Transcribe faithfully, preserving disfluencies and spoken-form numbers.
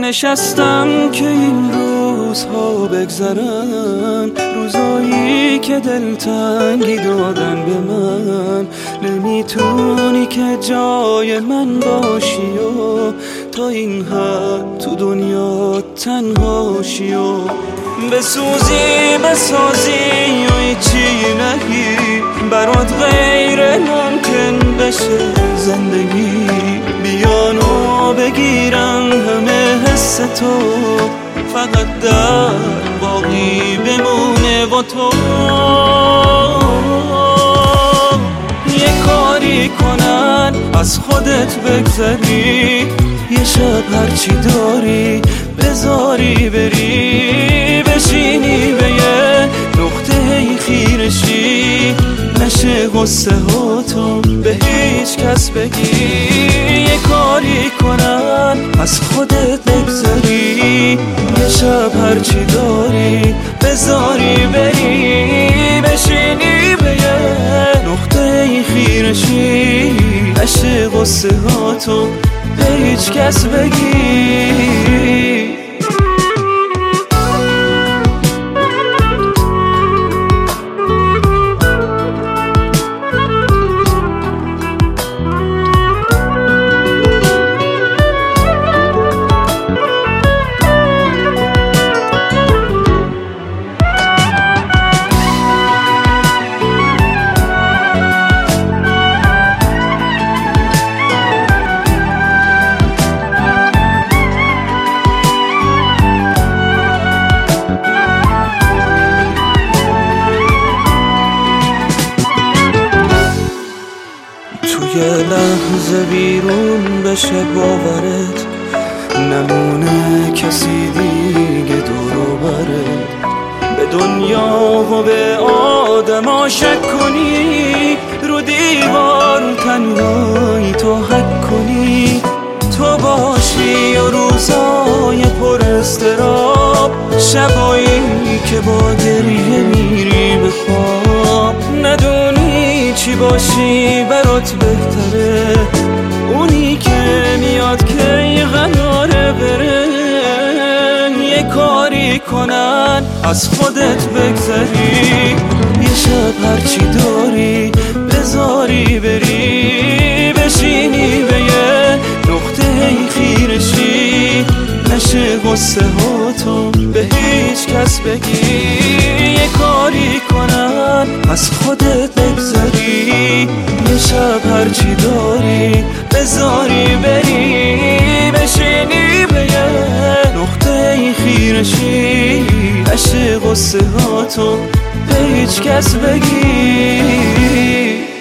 نشستم که این روزها بگذرن، روزایی که دلتنگی دادن به من. نمیتونی که جای من باشی و تا این حد تو دنیا تنهاشی و بسوزی بسازی و ایچی نهی، برات غیر ممکن بشه زندگی. بیانو بگیرن همه حس تو، فقط در باقی بمونه با تو. یه کاری کنن از خودت بگذری، یه شب هرچی داری بذاری بری، بشینی به یه نقطه خیرشی، نشه غصه ها تو به هیچ کس بگی. یه کاری کنن از خودت بگذری، یه شب هرچی داری بذاری بری، بشینی به یه نقطه خیرشی، نشه غصه ها تو به هیچ کس بگی. یه لحظه بیرون بشه باورت، نمونه کسی دیگه دور و برت. به دنیا و به آدم شک کنی، رو دیوار تنهایی تو حک کنی. تو باشی و روزای پر استراب، شبایی که با گریه میری به خواب. ندونی چی باشی برات بهتره، اونی که میاد که قراره بره. یه کاری کنن از خودت بگذری، یه شب هرچی داری بذاری بری، بشینی به یه نقطه خیرشی، نشه غصه ها تو به هیچ کس بگی. یه کاری کنن از خودت بگذری، یه شب هرچی داری بذاری بری، بشینی به یه نقطه خیرشی، نشه غصه ها تو به هیچ کس بگی.